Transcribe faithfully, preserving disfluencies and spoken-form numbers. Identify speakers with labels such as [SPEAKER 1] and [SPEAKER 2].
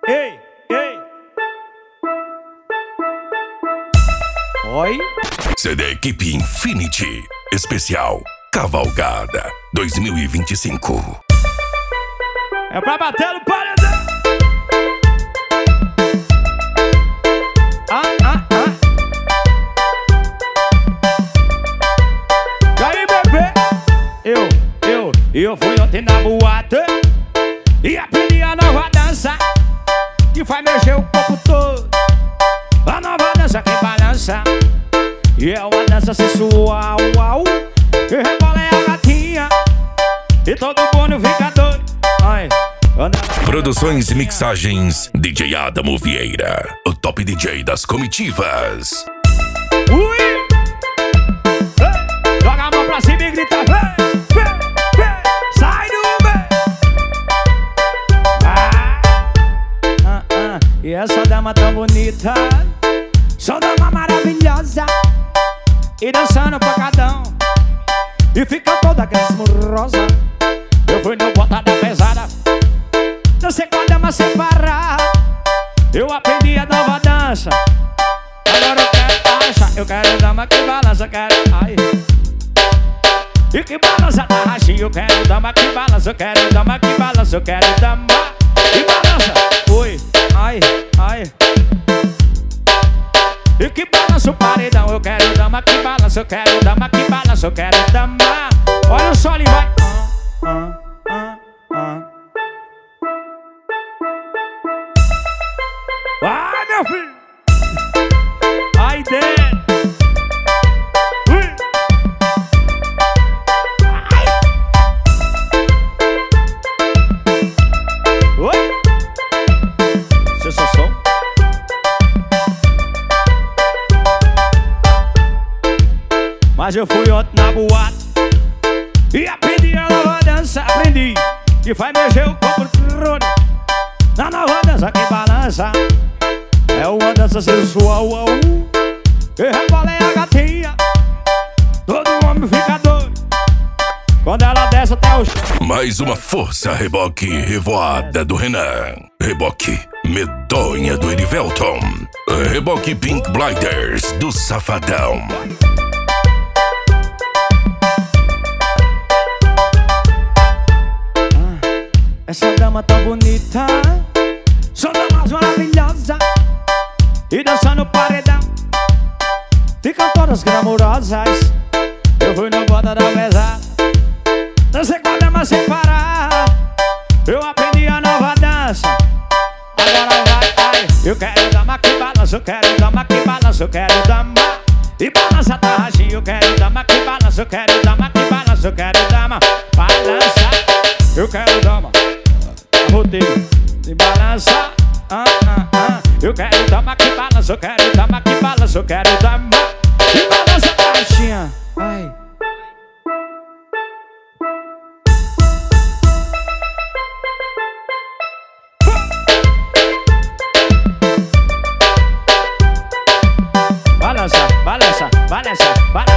[SPEAKER 1] Ei, ei. Oi?
[SPEAKER 2] C D Equipe Infinity. Especial Cavalgada dois mil e vinte e cinco.
[SPEAKER 1] É pra bater no paredão. Ah, ah, ah. E aí, bebê? Eu, eu, eu fui ontem na boate e aprendi a nova dança que faz mexer o corpo todo. A nova dança que balança e é uma dança sensual, uau. Que rebola é a gatinha e todo mundo fica doido. Ai,
[SPEAKER 2] Produções e mixagens D J Adamo Vieira, o top D J das comitivas.
[SPEAKER 1] Ui! Hey! Joga a mão pra cima e grita: hey! Hey! Hey! Sai do meio! Ah! Ah, ah. E essa dama tão bonita, só dama maravilhosa, e dançando pacadão, e fica toda glamourosa. Eu fui no botada pesada, dancei com a dama sem parar. Eu aprendi a nova dança, agora eu quero dança. Eu quero dama que balança, quero ai. E que balança da rachinha. Eu quero dama que balança, eu quero dama que balança, eu quero dama que balança. Oi, ai, ai. E que balança o paredão. Eu quero dama que balança, eu quero dama que balança, eu quero dama. Olha o sol e vai. Ah, ah, ah. Vai, meu filho! Ai, dentro! Ui! Ai! Oi! Você só som? Mas eu fui ontem na boate e aprendi a nova dança. Aprendi que faz mexer o corpo todo. Na nova dança que balança é uma dança sensual, uau. Que rebola é a gatinha, todo homem fica doido quando ela desce até o chão.
[SPEAKER 2] Mais uma força reboque revoada do Renan. Reboque medonha do Erivelton. Reboque Pink Blinders do Safadão.
[SPEAKER 1] Essa dama tão bonita, são damas maravilhosas, e dançando paredão, ficam todas glamurosas. Eu fui no bota da pesada, dancei com a dama sem parar. Eu aprendi a nova dança, agora vai, ai. Eu quero dama que balança, eu quero dama que balança, eu quero dama e balança da rachinha. Eu quero dama que balança, eu quero dama que balança, eu quero dama balança. Eu quero dama rodeio e balança, ah, ah, ah. Eu quero dama que balança, eu quero dama que balança, eu quero dama e balança da rachinha. Ai. Balança, balança, balança, balança.